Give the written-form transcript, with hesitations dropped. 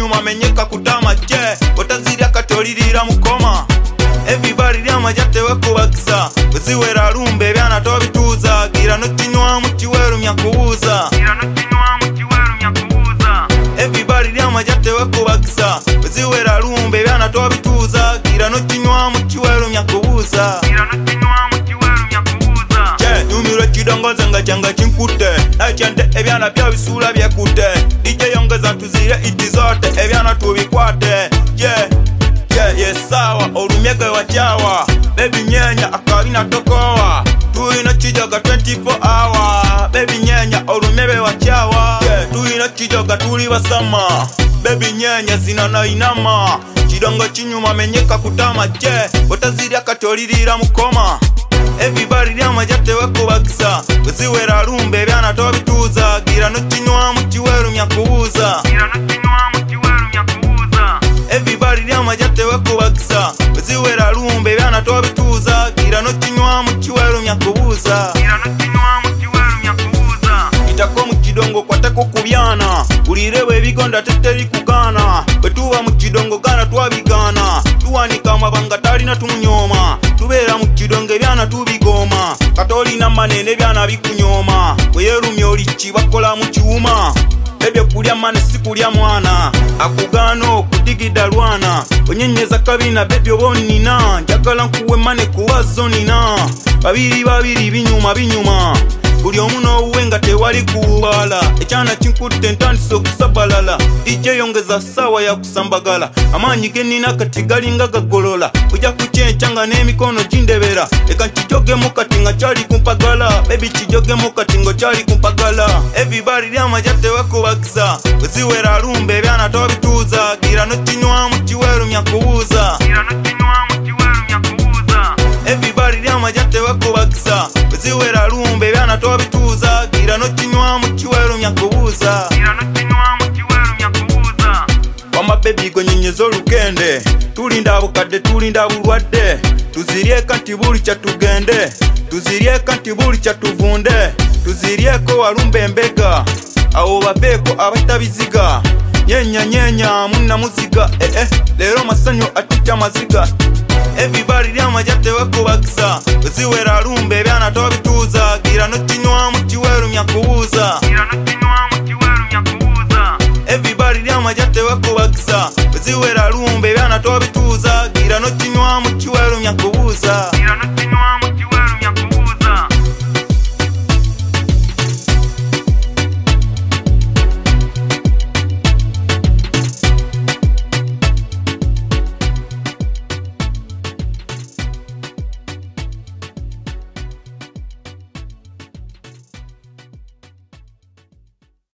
kinyuma menyeka kutama je otazirya katolirira mukoma everybody lyama jatewe kubakisa kuziwera lumbe byana tobituza gira no kinywa mu kiweru myakubuza everybody lyama jatewe kubakisa kuziwera lumbe byana tobituza gira no kinywa mu kiweru myakubuza Numiro kidongoza nga changa chinkute Nachante ebyana bya bisula byekute DJ yongeza tuzire itizote ebyana tubikwate sawa olumyege wachawa Baby nyenya akabina tokowa Tuina chijoga 24 hour Baby nyenya olumyege wachawa Tuina chijoga tuli basama Baby nyenya zinana inama Chidongo chinyuma menyeka kutama otazirya katolirira mukoma Everybody lyama jatewe kubakisa kuziwera lumbe byana tobituza gira no kinywa mu kiweru myakubuza Everybody lyama jatewe kubakisa kuziwera lumbe byana tobituza gira no kinywa mu kiweru myakubuza Itako mu kidongo kwatako kubyana ulirewe bigonda teteri kugana betuba mu kidongo gana twabigana tuwanika amabanga talina tumunyoma tubera mu kidongo byana tubigoma katolina manene byana bikunyoma weyerumya olichi bakola mu kiuma ebyo kulya mane sikulya mwana akugano kudigida lwana onyenyeza kabina bebyo bonina njagala nkuwe mane kuwazo nina babiri binyuma buli omuno uwenga tewali kuwala ekyana kinkutte ntandise okusabalala DJ yongeza sawa ya kusambagala amanyi genina kati galinga gagolola ojja kucyencyanga n'emikono gindebera eka nkijogemu kati nga kyali kumpagala baby kijogemu kati nga kyali kumpagala everybody lyama jatewe kubakisa kuziwera lumbe byana tobituza gira no kinywa mu kiweru myakubuza everybody lyama jatewe kubakisa kuziwera lumbe byana tobituza gira no kinywa mu kiweru myakubuza Wama baby gonyenyeza olukende tulinda abukadde tulinda bulwadde tuzirye kanti buli kyatugende tuzirye kanti buli kyatuvunde tuziryeko walumbe embega awo babeeko abatabiziga nyenya munna muziga lero masanyo atitya maziga Everybody lyama jatewe kubakisa kuziwera lumbe byana tobituza gira no kinywa mu kiweru myakubuza Everybody lyama jatewe kubakisa kuziwera lumbe byana tobituza gira no kinywa mu kiweru myakubuza